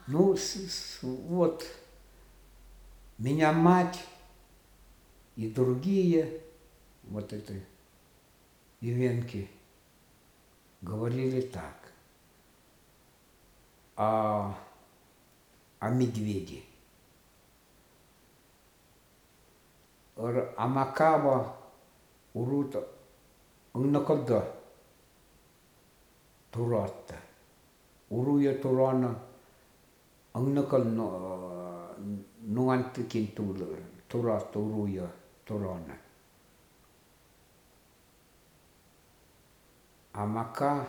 Ну, вот меня мать и другие вот эти ивенки говорили так о, о медведе. Амакава урута накалда туратта. Uruya turana ang nakal nuantikin turata uruya turana. Amaka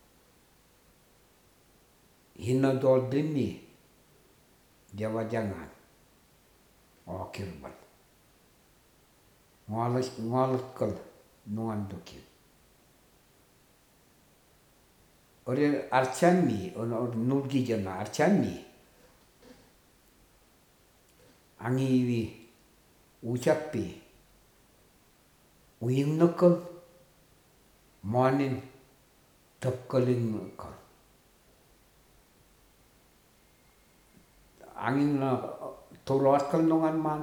hinadol dimi jawa jangan o kirbal. Ngalakal nuandukin. Ore archanmi nulgi jana archanmi angiwi ucapi uying nakal manin tapkalin nakal. Angin na turat kal nungan man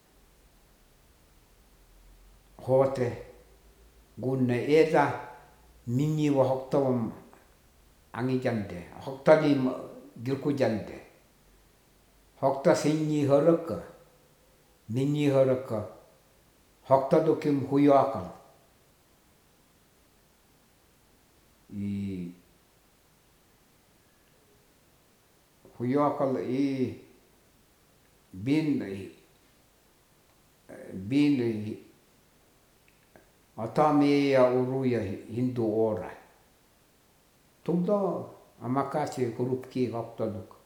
hote gunne eda minni wa hoktam angi jande hoktali gilku jande hokta sinni haraka minni haraka hokta dokim huyakal i huyakal bin atami ya uruya hindu ora tugda amakasi korupki hokta duk